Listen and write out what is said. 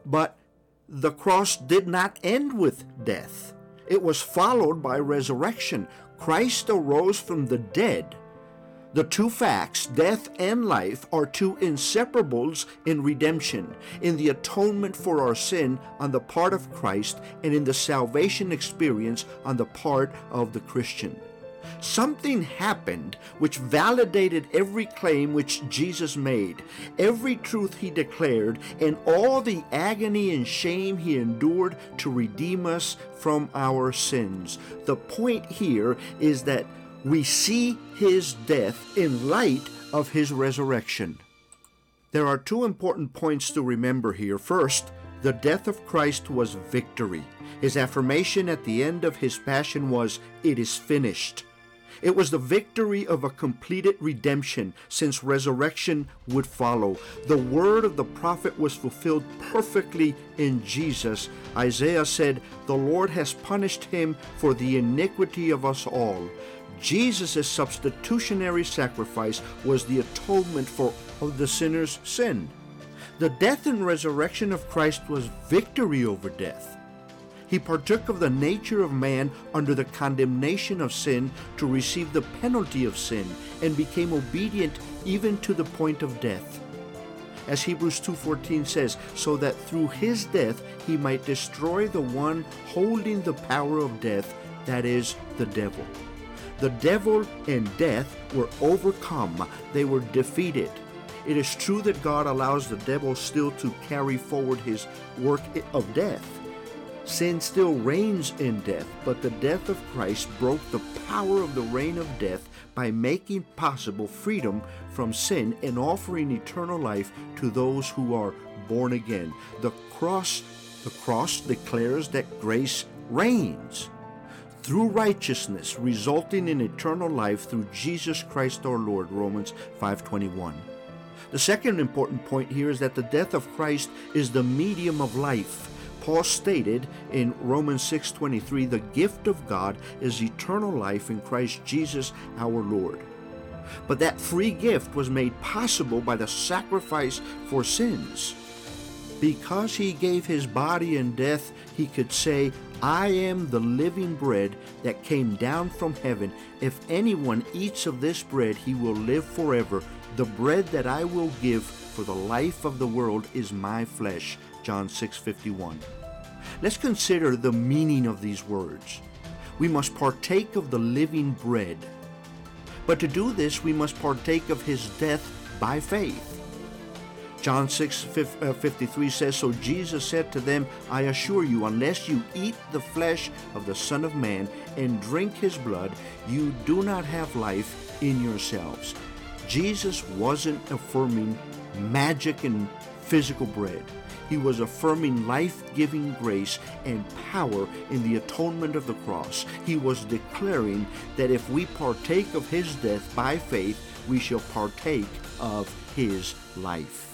But the cross did not end with death. It was followed by resurrection. Christ arose from the dead. The two facts, death and life, are two inseparables in redemption, in the atonement for our sin on the part of Christ, and in the salvation experience on the part of the Christian. Something happened which validated every claim which Jesus made, every truth he declared, and all the agony and shame he endured to redeem us from our sins. The point here is that we see his death in light of his resurrection. There are two important points to remember here. First, the death of Christ was victory. His affirmation at the end of his passion was, "It is finished." It was the victory of a completed redemption, since resurrection would follow. The word of the prophet was fulfilled perfectly in Jesus. Isaiah said, "The Lord has punished him for the iniquity of us all." Jesus' substitutionary sacrifice was the atonement for the sinner's sin. The death and resurrection of Christ was victory over death. He partook of the nature of man under the condemnation of sin to receive the penalty of sin, and became obedient even to the point of death. As Hebrews 2:14 says, so that through his death he might destroy the one holding the power of death, that is, the devil. The devil and death were overcome. They were defeated. It is true that God allows the devil still to carry forward his work of death. Sin still reigns in death, but the death of Christ broke the power of the reign of death by making possible freedom from sin and offering eternal life to those who are born again. The cross declares that grace reigns through righteousness, resulting in eternal life through Jesus Christ our Lord, Romans 5:21. The second important point here is that the death of Christ is the medium of life. Paul stated in Romans 6:23, the gift of God is eternal life in Christ Jesus our Lord. But that free gift was made possible by the sacrifice for sins. Because he gave his body in death, he could say, "I am the living bread that came down from heaven. If anyone eats of this bread, he will live forever. The bread that I will give for the life of the world is my flesh." John 6:51. Let's consider the meaning of these words. We must partake of the living bread. But to do this, we must partake of his death by faith. John 6:53 says, "So Jesus said to them, I assure you, unless you eat the flesh of the Son of Man and drink his blood, you do not have life in yourselves." Jesus wasn't affirming magic and physical bread. He was affirming life-giving grace and power in the atonement of the cross. He was declaring that if we partake of his death by faith, we shall partake of his life.